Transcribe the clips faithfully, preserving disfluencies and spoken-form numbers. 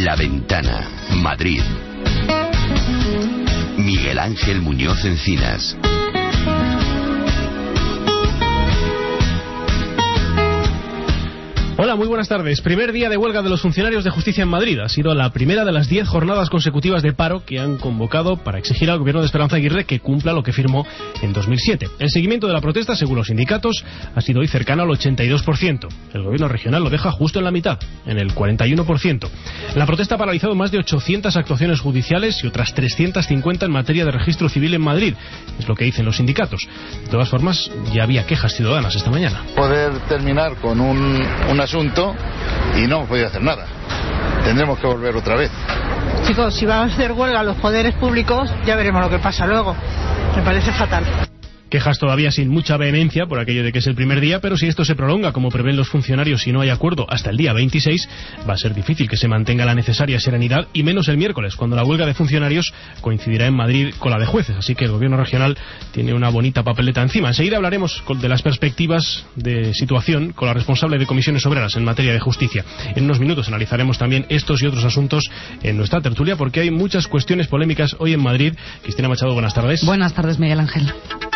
La Ventana, Madrid. Miguel Ángel Muñoz Encinas. Hola, muy buenas tardes. Primer día de huelga de los funcionarios de justicia en Madrid. Ha sido la primera de las diez jornadas consecutivas de paro que han convocado para exigir al gobierno de Esperanza Aguirre que cumpla lo que firmó en dos mil siete. El seguimiento de la protesta, según los sindicatos, ha sido hoy cercano al ochenta y dos por ciento. El gobierno regional lo deja justo en la mitad, en el cuarenta y uno por ciento. La protesta ha paralizado más de ochocientas actuaciones judiciales y otras trescientas cincuenta en materia de registro civil en Madrid. Es lo que dicen los sindicatos. De todas formas, ya había quejas ciudadanas esta mañana. Poder terminar con un, un asunto y no hemos podido hacer nada. Tendremos que volver otra vez. Chicos, si van a hacer huelga los poderes públicos, ya veremos lo que pasa luego. Me parece fatal. Quejas todavía sin mucha vehemencia por aquello de que es el primer día, pero si esto se prolonga, como prevén los funcionarios, y no hay acuerdo hasta el día veintiséis, va a ser difícil que se mantenga la necesaria serenidad, y menos el miércoles, cuando la huelga de funcionarios coincidirá en Madrid con la de jueces. Así que el gobierno regional tiene una bonita papeleta encima. Enseguida hablaremos de las perspectivas de situación con la responsable de comisiones obreras en materia de justicia. En unos minutos analizaremos también estos y otros asuntos en nuestra tertulia, porque hay muchas cuestiones polémicas hoy en Madrid. Cristina Machado, buenas tardes. Buenas tardes, Miguel Ángel.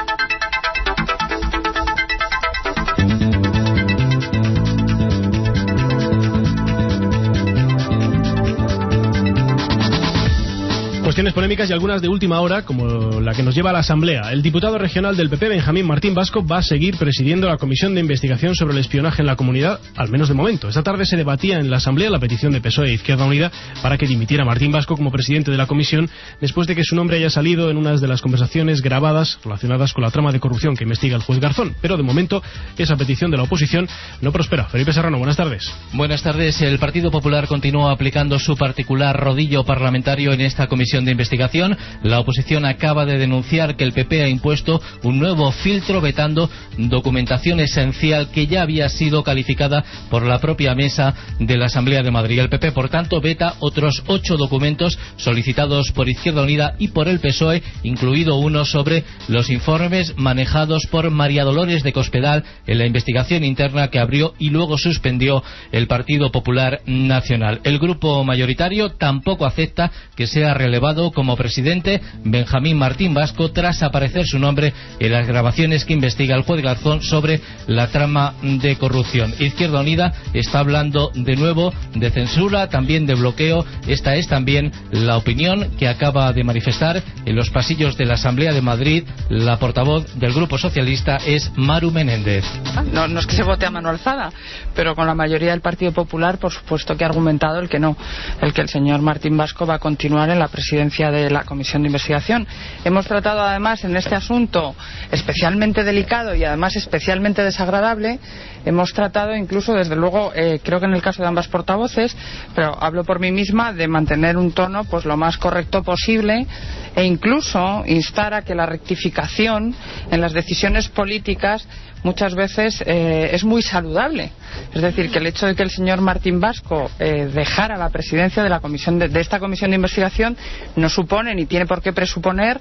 Cuestiones polémicas y algunas de última hora, como la que nos lleva a la Asamblea. El diputado regional del P P, Benjamín Martín Vasco, va a seguir presidiendo la comisión de investigación sobre el espionaje en la comunidad, al menos de momento. Esta tarde se debatía en la Asamblea la petición de P S O E e Izquierda Unida para que dimitiera Martín Vasco como presidente de la comisión, después de que su nombre haya salido en unas de las conversaciones grabadas relacionadas con la trama de corrupción que investiga el juez Garzón. Pero de momento esa petición de la oposición no prospera. Felipe Serrano, buenas tardes. Buenas tardes. El Partido Popular continúa aplicando su particular rodillo parlamentario en esta comisión de investigación. La oposición acaba de denunciar que el P P ha impuesto un nuevo filtro vetando documentación esencial que ya había sido calificada por la propia mesa de la Asamblea de Madrid. El P P, por tanto, veta otros ocho documentos solicitados por Izquierda Unida y por el P S O E, incluido uno sobre los informes manejados por María Dolores de Cospedal en la investigación interna que abrió y luego suspendió el Partido Popular Nacional. El grupo mayoritario tampoco acepta que sea relevado como presidente Benjamín Martín Vasco tras aparecer su nombre en las grabaciones que investiga el juez Garzón sobre la trama de corrupción. Izquierda Unida está hablando de nuevo de censura, también de bloqueo. Esta es también la opinión que acaba de manifestar en los pasillos de la Asamblea de Madrid la portavoz del Grupo Socialista, es Maru Menéndez. No, no es que se vote a mano alzada, pero con la mayoría del Partido Popular, por supuesto que ha argumentado el que no, el que el señor Martín Vasco va a continuar en la presidencia de la Comisión de Investigación. Hemos tratado además en este asunto especialmente delicado y además especialmente desagradable, hemos tratado incluso, desde luego, eh, creo que en el caso de ambas portavoces, pero hablo por mí misma, de mantener un tono pues lo más correcto posible e incluso instar a que la rectificación en las decisiones políticas muchas veces eh, es muy saludable. Es decir, que el hecho de que el señor Martín Vasco eh, dejara la presidencia de la comisión de, de esta comisión de investigación no supone ni tiene por qué presuponer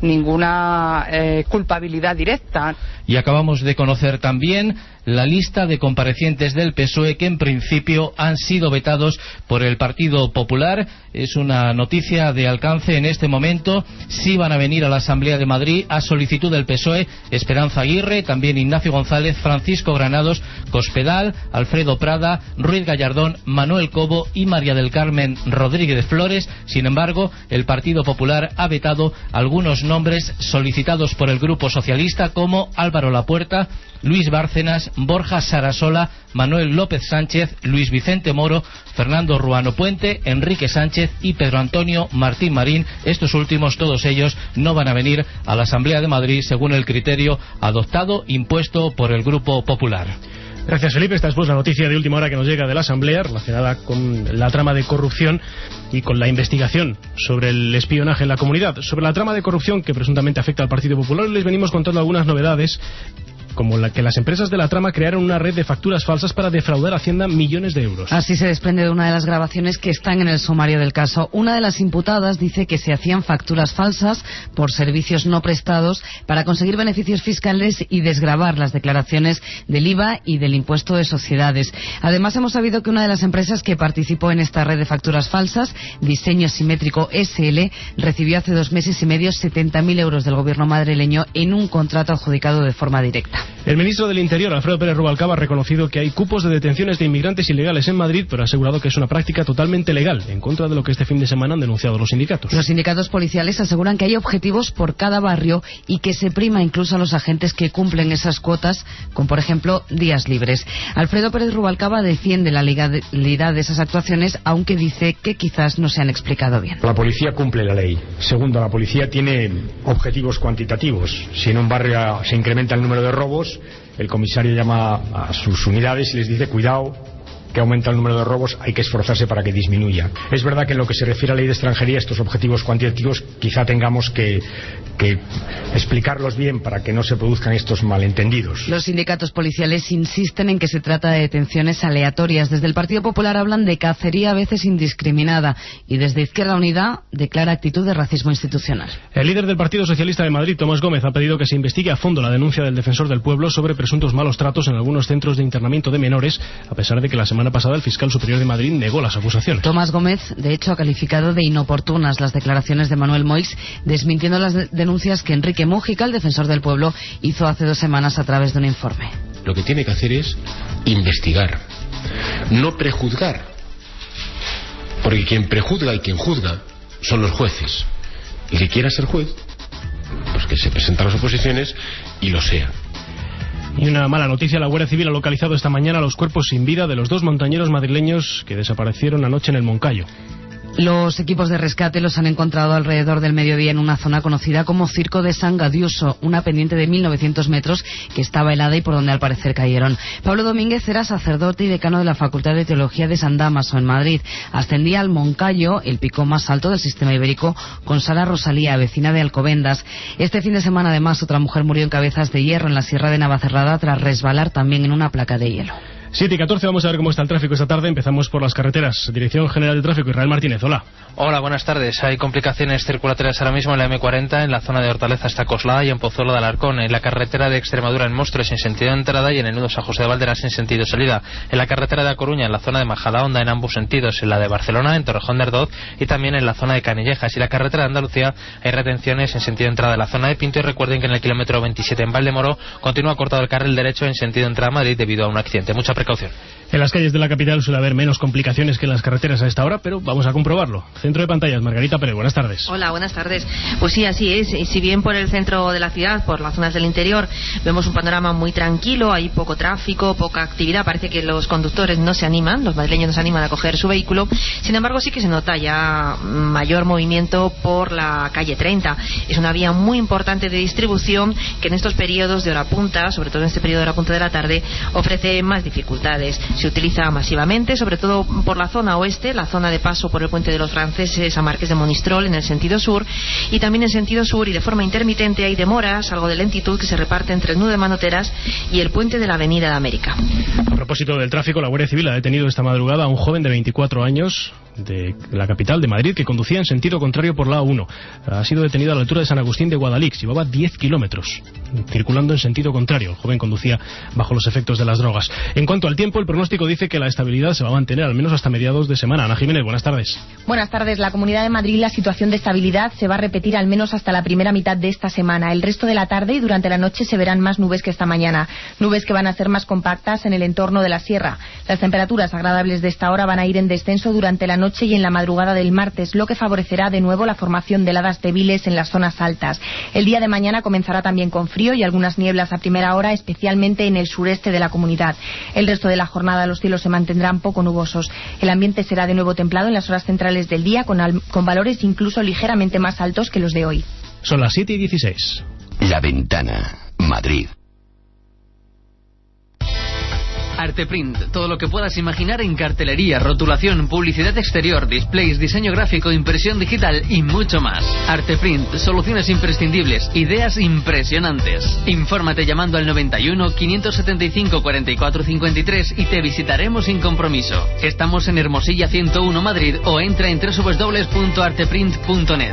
ninguna eh, culpabilidad directa. Y acabamos de conocer también la lista de comparecientes del P S O E que en principio han sido vetados por el Partido Popular. Es una noticia de alcance en este momento. Sí van a venir a la Asamblea de Madrid a solicitud del P S O E Esperanza Aguirre, también Ignacio González, Francisco Granados, Cospedal, Alfredo Prada, Ruiz Gallardón, Manuel Cobo y María del Carmen Rodríguez Flores. Sin embargo, el Partido Popular ha vetado algunos nombres solicitados por el Grupo Socialista, como Álvaro Lapuerta, Luis Bárcenas, Borja Sarasola, Manuel López Sánchez, Luis Vicente Moro, Fernando Ruano Puente, Enrique Sánchez y Pedro Antonio Martín Marín. Estos últimos, todos ellos, no van a venir a la Asamblea de Madrid según el criterio adoptado, impuesto por el Grupo Popular. Gracias, Felipe. Esta es pues la noticia de última hora que nos llega de la Asamblea relacionada con la trama de corrupción y con la investigación sobre el espionaje en la comunidad. Sobre la trama de corrupción que presuntamente afecta al Partido Popular, les venimos contando algunas novedades como la que las empresas de la trama crearon una red de facturas falsas para defraudar a Hacienda millones de euros. Así se desprende de una de las grabaciones que están en el sumario del caso. Una de las imputadas dice que se hacían facturas falsas por servicios no prestados para conseguir beneficios fiscales y desgravar las declaraciones del I V A y del impuesto de sociedades. Además, hemos sabido que una de las empresas que participó en esta red de facturas falsas, Diseño Simétrico S L, recibió hace dos meses y medio setenta mil euros del gobierno madrileño en un contrato adjudicado de forma directa. El ministro del Interior, Alfredo Pérez Rubalcaba, ha reconocido que hay cupos de detenciones de inmigrantes ilegales en Madrid, pero ha asegurado que es una práctica totalmente legal, en contra de lo que este fin de semana han denunciado los sindicatos. Los sindicatos policiales aseguran que hay objetivos por cada barrio y que se prima incluso a los agentes que cumplen esas cuotas, con por ejemplo días libres. Alfredo Pérez Rubalcaba defiende la legalidad de esas actuaciones, aunque dice que quizás no se han explicado bien. La policía cumple la ley. Segundo, la policía tiene objetivos cuantitativos. Si en un barrio se incrementa el número de robos, el comisario llama a sus unidades y les dice: cuidado, que aumenta el número de robos, hay que esforzarse para que disminuya. Es verdad que en lo que se refiere a la ley de extranjería, estos objetivos cuantitativos quizá tengamos que, que explicarlos bien para que no se produzcan estos malentendidos. Los sindicatos policiales insisten en que se trata de detenciones aleatorias. Desde el Partido Popular hablan de cacería a veces indiscriminada y desde Izquierda Unida declara actitud de racismo institucional. El líder del Partido Socialista de Madrid, Tomás Gómez, ha pedido que se investigue a fondo la denuncia del Defensor del Pueblo sobre presuntos malos tratos en algunos centros de internamiento de menores, a pesar de que la semana pasada el fiscal superior de Madrid negó las acusaciones. Tomás Gómez, de hecho, ha calificado de inoportunas las declaraciones de Manuel Moix, desmintiendo las de denuncias que Enrique Mújica, el Defensor del Pueblo, hizo hace dos semanas a través de un informe. Lo que tiene que hacer es investigar, no prejuzgar, porque quien prejuzga y quien juzga son los jueces. El que quiera ser juez, pues que se presente a las oposiciones y lo sea. Y una mala noticia: la Guardia Civil ha localizado esta mañana los cuerpos sin vida de los dos montañeros madrileños que desaparecieron anoche en el Moncayo. Los equipos de rescate los han encontrado alrededor del mediodía en una zona conocida como Circo de San Gadiuso, una pendiente de mil novecientos metros que estaba helada y por donde al parecer cayeron. Pablo Domínguez era sacerdote y decano de la Facultad de Teología de San Dámaso en Madrid. Ascendía al Moncayo, el pico más alto del sistema ibérico, con Sara Rosalía, vecina de Alcobendas. Este fin de semana, además, otra mujer murió en Cabezas de Hierro, en la Sierra de Navacerrada, tras resbalar también en una placa de hielo. siete y catorce, vamos a ver cómo está el tráfico esta tarde. Empezamos por las carreteras. Dirección General de Tráfico, Israel Martínez, hola. Hola, buenas tardes. Hay complicaciones circulatorias ahora mismo en la eme cuarenta, en la zona de Hortaleza hasta Coslada y en Pozuelo de Alarcón, en la carretera de Extremadura en Móstoles en sentido de entrada y en el nudo San José de Valderas en sentido de salida, en la carretera de A Coruña, en la zona de Majadahonda en ambos sentidos, en la de Barcelona, en Torrejón de Ardoz y también en la zona de Canillejas, y la carretera de Andalucía hay retenciones en sentido de entrada en la zona de Pinto, y recuerden que en el kilómetro veintisiete en Valdemoro continúa cortado el carril derecho en sentido de entrada a Madrid debido a un accidente. Mucha precaución. En las calles de la capital suele haber menos complicaciones que en las carreteras a esta hora, pero vamos a comprobarlo. Centro de pantallas, Margarita Pérez, buenas tardes. Hola, buenas tardes. Pues sí, así es. Y si bien por el centro de la ciudad, por las zonas del interior, vemos un panorama muy tranquilo, hay poco tráfico, poca actividad, parece que los conductores no se animan, los madrileños no se animan a coger su vehículo. Sin embargo, sí que se nota ya mayor movimiento por la calle treinta. Es una vía muy importante de distribución que en estos periodos de hora punta, sobre todo en este periodo de hora punta de la tarde, ofrece más dificultades. Se utiliza masivamente, sobre todo por la zona oeste, la zona de paso por el puente de los Franceses a Marqués de Monistrol en el sentido sur, y también en sentido sur y de forma intermitente hay demoras, algo de lentitud que se reparte entre el nudo de Manoteras y el puente de la Avenida de América. A propósito del tráfico, la Guardia Civil ha detenido esta madrugada a un joven de veinticuatro años de la capital de Madrid que conducía en sentido contrario por la A uno. Ha sido detenido a la altura de San Agustín de Guadalix. Llevaba diez kilómetros circulando en sentido contrario. El joven conducía bajo los efectos de las drogas. En cuanto al tiempo, el pronóstico dice que la estabilidad se va a mantener al menos hasta mediados de semana. Ana Jiménez, buenas tardes. Buenas tardes. La Comunidad de Madrid, la situación de estabilidad se va a repetir al menos hasta la primera mitad de esta semana. El resto de la tarde y durante la noche se verán más nubes que esta mañana. Nubes que van a ser más compactas en el entorno de la sierra. Las temperaturas agradables de esta hora van a ir en descenso durante la noche y en la madrugada del martes, lo que favorecerá de nuevo la formación de heladas débiles en las zonas altas. El día de mañana comenzará también con frío y algunas nieblas a primera hora, especialmente en el sureste de la comunidad. El resto de la jornada los cielos se mantendrán poco nubosos. El ambiente será de nuevo templado en las horas centrales del día, con, al, con valores incluso ligeramente más altos que los de hoy. Son las siete y dieciséis. La Ventana, Madrid. Arteprint, todo lo que puedas imaginar en cartelería, rotulación, publicidad exterior, displays, diseño gráfico, impresión digital y mucho más. Arteprint, soluciones imprescindibles, ideas impresionantes. Infórmate llamando al noventa y uno, quinientos setenta y cinco, cuarenta y cuatro cincuenta y tres y te visitaremos sin compromiso. Estamos en Hermosilla ciento uno Madrid o entra en doble u doble u doble u punto arteprint punto net.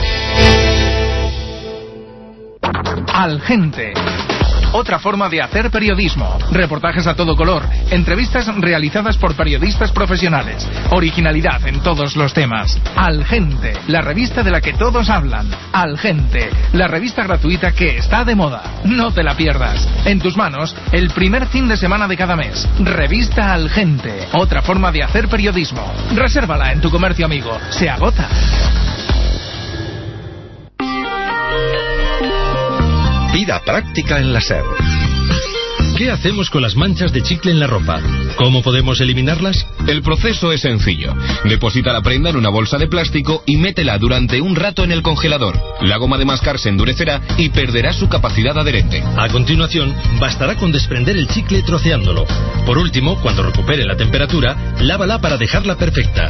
Al Gente. Otra forma de hacer periodismo. Reportajes a todo color. Entrevistas realizadas por periodistas profesionales. Originalidad en todos los temas. Al Gente. La revista de la que todos hablan. Al Gente. La revista gratuita que está de moda. No te la pierdas. En tus manos, el primer fin de semana de cada mes. Revista Al Gente. Otra forma de hacer periodismo. Resérvala en tu comercio amigo. Se agota. Vida práctica en la SER. ¿Qué hacemos con las manchas de chicle en la ropa? ¿Cómo podemos eliminarlas? El proceso es sencillo. Deposita la prenda en una bolsa de plástico y métela durante un rato en el congelador. La goma de mascar se endurecerá y perderá su capacidad adherente. A continuación, bastará con desprender el chicle troceándolo. Por último, cuando recupere la temperatura, lávala para dejarla perfecta.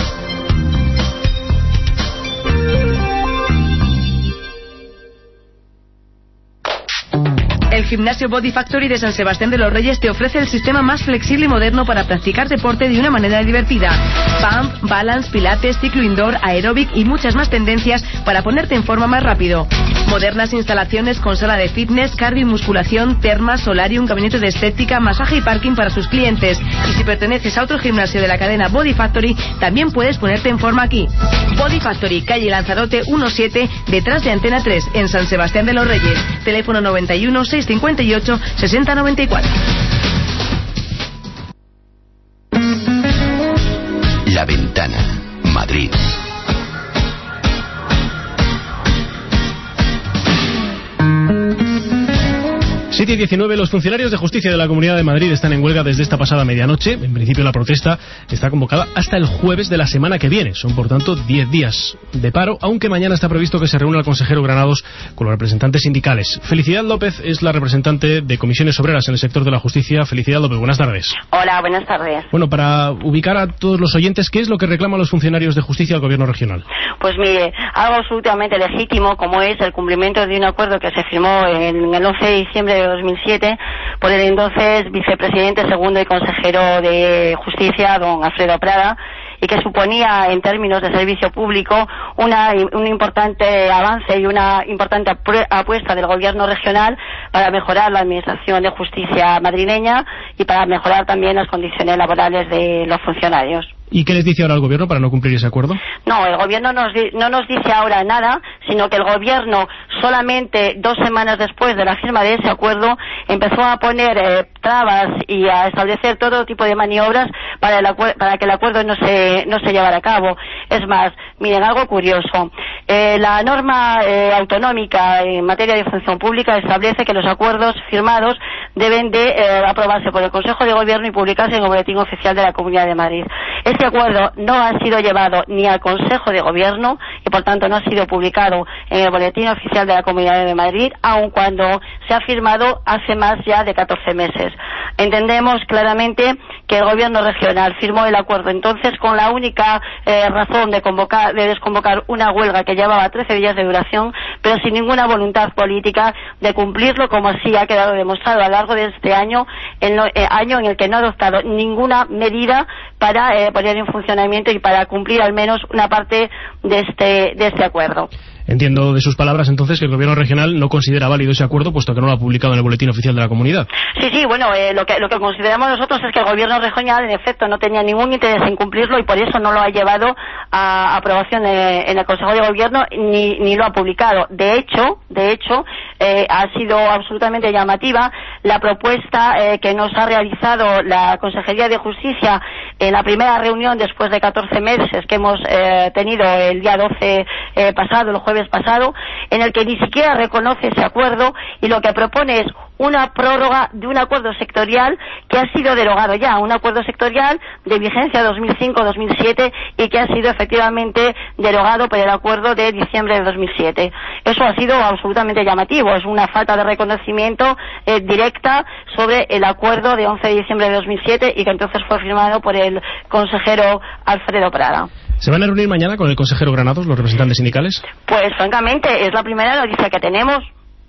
El gimnasio Body Factory de San Sebastián de los Reyes te ofrece el sistema más flexible y moderno para practicar deporte de una manera divertida. Pump, balance, pilates, ciclo indoor, aeróbic y muchas más tendencias para ponerte en forma más rápido. Modernas instalaciones con sala de fitness, cardio y musculación, termas, solarium, gabinete de estética, masaje y parking para sus clientes. Y si perteneces a otro gimnasio de la cadena Body Factory, también puedes ponerte en forma aquí. Body Factory, calle Lanzarote diecisiete, detrás de Antena tres, en San Sebastián de los Reyes. Teléfono noventa y uno, seiscientos cincuenta y ocho, sesenta noventa y cuatro. La Ventana, Madrid. siete y diecinueve, los funcionarios de justicia de la Comunidad de Madrid están en huelga desde esta pasada medianoche. En principio la protesta está convocada hasta el jueves de la semana que viene. Son por tanto diez días de paro, aunque mañana está previsto que se reúna el consejero Granados con los representantes sindicales. Felicidad López es la representante de comisiones obreras en el sector de la justicia. Felicidad López, buenas tardes. Hola, buenas tardes. Bueno, para ubicar a todos los oyentes, ¿qué es lo que reclaman los funcionarios de justicia al gobierno regional? Pues mire, algo absolutamente legítimo, como es el cumplimiento de un acuerdo que se firmó en el once de diciembre de dos mil siete por el entonces vicepresidente segundo y consejero de Justicia, don Alfredo Prada, y que suponía en términos de servicio público una, un importante avance y una importante apuesta del gobierno regional para mejorar la administración de justicia madrileña y para mejorar también las condiciones laborales de los funcionarios. ¿Y qué les dice ahora el gobierno para no cumplir ese acuerdo? No, el gobierno nos di- no nos dice ahora nada, sino que el gobierno solamente dos semanas después de la firma de ese acuerdo empezó a poner eh, trabas y a establecer todo tipo de maniobras para, el acu- para que el acuerdo no se, no se llevara a cabo. Es más, miren, algo curioso. Eh, la norma eh, autonómica en materia de función pública establece que los acuerdos firmados deben de eh, aprobarse por el Consejo de Gobierno y publicarse en el Boletín Oficial de la Comunidad de Madrid. Este acuerdo no ha sido llevado ni al Consejo de Gobierno y por tanto no ha sido publicado en el Boletín Oficial de la Comunidad de Madrid, aun cuando se ha firmado hace más ya de catorce meses. Entendemos claramente que el Gobierno regional firmó el acuerdo entonces con la única eh, razón de convocar, de desconvocar una huelga que llevaba trece días de duración, pero sin ninguna voluntad política de cumplirlo, como así ha quedado demostrado a lo largo de este año, el no, eh, año en el que no ha adoptado ninguna medida para eh, poner en funcionamiento y para cumplir al menos una parte de este, de este acuerdo. Entiendo de sus palabras entonces que el gobierno regional no considera válido ese acuerdo puesto que no lo ha publicado en el Boletín Oficial de la Comunidad. Sí, sí, bueno, eh, lo que lo que consideramos nosotros es que el gobierno regional en efecto no tenía ningún interés en cumplirlo y por eso no lo ha llevado a aprobación de, en el Consejo de Gobierno ni, ni lo ha publicado. De hecho, de hecho, eh, ha sido absolutamente llamativa la propuesta eh, que nos ha realizado la Consejería de Justicia en la primera reunión después de catorce meses que hemos eh, tenido el día doce eh, pasado, el jueves pasado, en el que ni siquiera reconoce ese acuerdo y lo que propone es una prórroga de un acuerdo sectorial que ha sido derogado ya, un acuerdo sectorial de vigencia dos mil cinco dos mil siete y que ha sido efectivamente derogado por el acuerdo de diciembre de dos mil siete. Eso ha sido absolutamente llamativo, es una falta de reconocimiento eh, directa sobre el acuerdo de once de diciembre de dos mil siete y que entonces fue firmado por el consejero Alfredo Prada. ¿Se van a reunir mañana con el consejero Granados, los representantes sindicales? Pues francamente es la primera noticia que tenemos.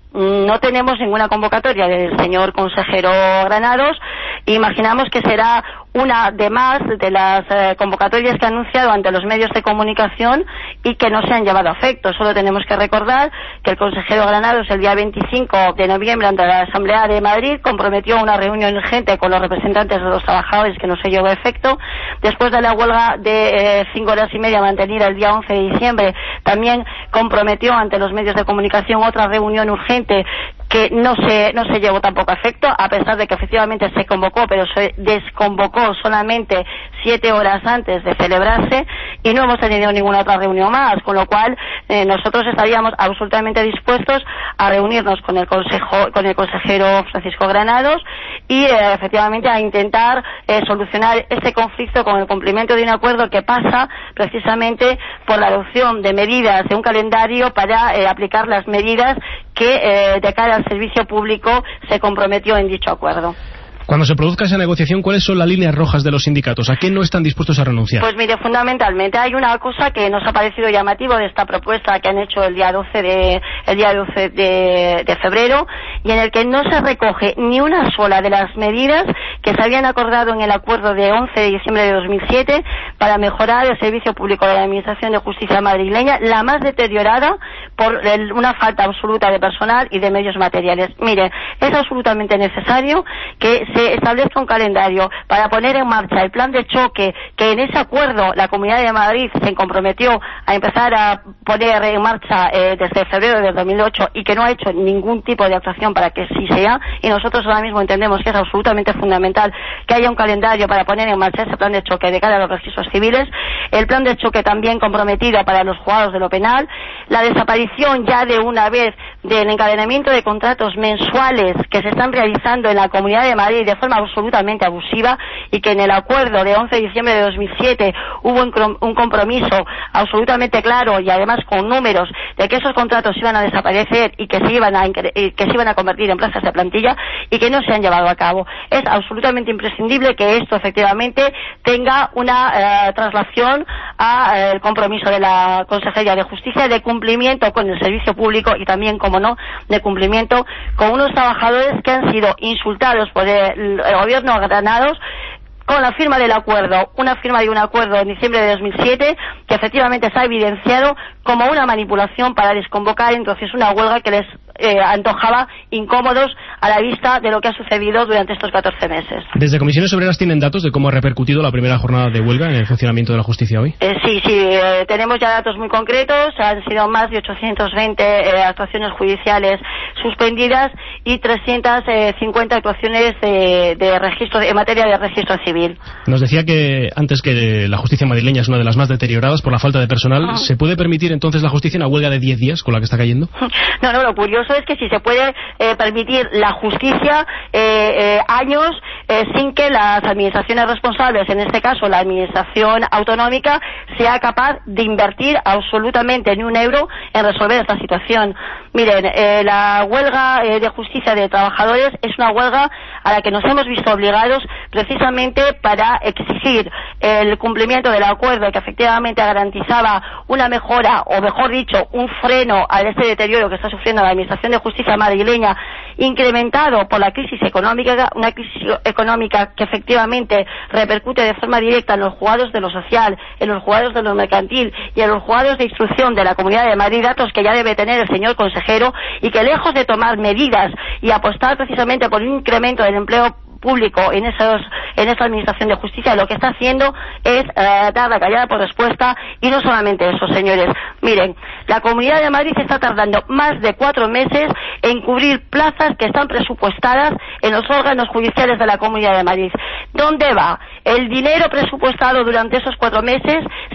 No tenemos ninguna convocatoria del señor consejero Granados. Imaginamos que será una de más de las eh, convocatorias que ha anunciado ante los medios de comunicación y que no se han llevado a efecto. Solo tenemos que recordar que el consejero Granados el día veinticinco de noviembre ante la Asamblea de Madrid comprometió una reunión urgente con los representantes de los trabajadores que no se llevó a efecto. Después de la huelga de eh, cinco horas y media mantenida el día once de diciembre, también comprometió ante los medios de comunicación otra reunión urgente que no se no se llevó tampoco a efecto, a pesar de que efectivamente se convocó, pero se desconvocó solamente siete horas antes de celebrarse y no hemos tenido ninguna otra reunión más, con lo cual eh, nosotros estaríamos absolutamente dispuestos a reunirnos con el consejo, con el consejero Francisco Granados y eh, efectivamente a intentar eh, solucionar este conflicto con el cumplimiento de un acuerdo que pasa precisamente por la adopción de medidas, de un calendario para eh, aplicar las medidas que eh, de cara al servicio público se comprometió en dicho acuerdo. Cuando se produzca esa negociación, ¿cuáles son las líneas rojas de los sindicatos? ¿A qué no están dispuestos a renunciar? Pues mire, fundamentalmente hay una cosa que nos ha parecido llamativo de esta propuesta que han hecho el día doce de, el día doce de, de febrero y en el que no se recoge ni una sola de las medidas que se habían acordado en el acuerdo de once de diciembre de dos mil siete para mejorar el servicio público de la Administración de Justicia madrileña, la más deteriorada por el, una falta absoluta de personal y de medios materiales. Mire, es absolutamente necesario que se establezca un calendario para poner en marcha el plan de choque que en ese acuerdo la Comunidad de Madrid se comprometió a empezar a poner en marcha eh, desde febrero de dos mil ocho y que no ha hecho ningún tipo de actuación para que sí sea, y nosotros ahora mismo entendemos que es absolutamente fundamental que haya un calendario para poner en marcha ese plan de choque de cara a los registros civiles, el plan de choque también comprometido para los juzgados de lo penal, la desaparición ya de una vez del encadenamiento de contratos mensuales que se están realizando en la Comunidad de Madrid de forma absolutamente abusiva y que en el acuerdo de once de diciembre de dos mil siete hubo un compromiso absolutamente claro y además con números de que esos contratos iban a desaparecer y que se iban a, que se iban a convertir en plazas de plantilla y que no se han llevado a cabo. Es absolutamente imprescindible que esto efectivamente tenga una eh, traslación al eh, compromiso de la Consejería de Justicia de cumplimiento con el servicio público y también, como no, de cumplimiento con unos trabajadores que han sido insultados por el, el gobierno Granados con la firma del acuerdo, una firma de un acuerdo en diciembre de dos mil siete que efectivamente se ha evidenciado como una manipulación para desconvocar entonces una huelga que les eh, antojaba incómodos a la vista de lo que ha sucedido durante estos catorce meses. ¿Desde Comisiones Obreras tienen datos de cómo ha repercutido la primera jornada de huelga en el funcionamiento de la justicia hoy? Eh, sí, sí, eh, tenemos ya datos muy concretos, han sido más de ochocientas veinte eh, actuaciones judiciales suspendidas y trescientas cincuenta actuaciones de, de registro, en materia de registro civil. Nos decía que antes que la justicia madrileña es una de las más deterioradas por la falta de personal. Uh-huh. ¿Se puede permitir entonces la justicia una huelga de diez días con la que está cayendo? No, no, lo curioso es que si se puede eh, permitir la justicia eh, eh, años eh, sin que las administraciones responsables, en este caso la administración autonómica, sea capaz de invertir absolutamente ni un euro en resolver esta situación. Miren, eh, la huelga eh, de justicia de trabajadores es una huelga a la que nos hemos visto obligados precisamente para exigir el cumplimiento del acuerdo que efectivamente garantizaba una mejora, o mejor dicho, un freno a este deterioro que está sufriendo la Administración de Justicia madrileña, incrementado por la crisis económica, una crisis económica que efectivamente repercute de forma directa en los juzgados de lo social, en los juzgados de lo mercantil y en los juzgados de instrucción de la Comunidad de Madrid, datos que ya debe tener el señor consejero, y que lejos de tomar medidas y apostar precisamente por un incremento del empleo público en esos en esa administración de justicia, lo que está haciendo es eh, dar la callada por respuesta. Y no solamente eso, señores, miren, la Comunidad de Madrid está tardando más de cuatro meses en cubrir plazas que están presupuestadas en los órganos judiciales de la Comunidad de Madrid. ¿Dónde va el dinero presupuestado durante esos cuatro meses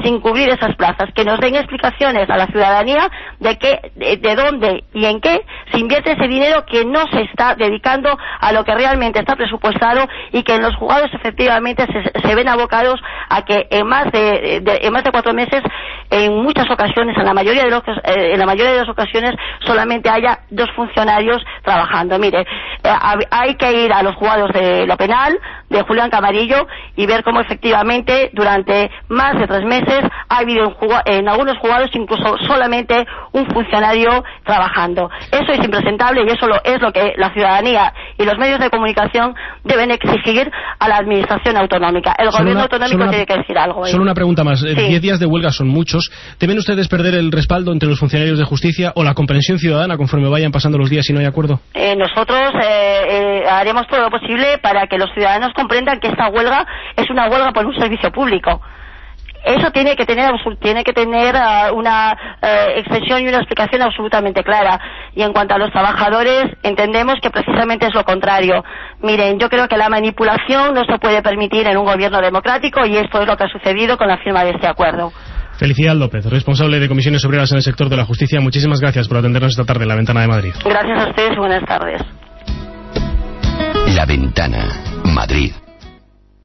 sin cubrir esas plazas, que nos den explicaciones a la ciudadanía de qué, de, de dónde y en qué se invierte ese dinero que no se está dedicando a lo que realmente está presupuestado, y que en los juzgados efectivamente se, se ven abocados a que en más de, de en más de cuatro meses, en muchas ocasiones, en la mayoría de los eh, en la mayoría de las ocasiones, solamente haya dos funcionarios trabajando. Mire, eh, hay que ir a los juzgados de lo penal de Julián Camarillo y ver cómo efectivamente durante más de tres meses ha habido en, juzga, en algunos juzgados incluso solamente un funcionario trabajando. Eso es impresentable, y eso lo, es lo que la ciudadanía y los medios de comunicación deben exigir a la administración autonómica. El Solo gobierno una, autonómico una, tiene que decir algo. ¿eh? Solo una pregunta más. Sí. Diez días de huelga son muchos. ¿Temen ustedes perder el respaldo entre los funcionarios de justicia o la comprensión ciudadana conforme vayan pasando los días y no hay acuerdo? Eh, nosotros eh, eh, haremos todo lo posible para que los ciudadanos comprendan que esta huelga es una huelga por un servicio público. Eso tiene que tener tiene que tener uh, una uh, expresión y una explicación absolutamente clara. Y en cuanto a los trabajadores, entendemos que precisamente es lo contrario. Miren, yo creo que la manipulación no se puede permitir en un gobierno democrático, y esto es lo que ha sucedido con la firma de este acuerdo. Felicidad López, responsable de comisiones obreras en el sector de la justicia, muchísimas gracias por atendernos esta tarde en La Ventana de Madrid. Gracias a ustedes y buenas tardes. La Ventana, Madrid.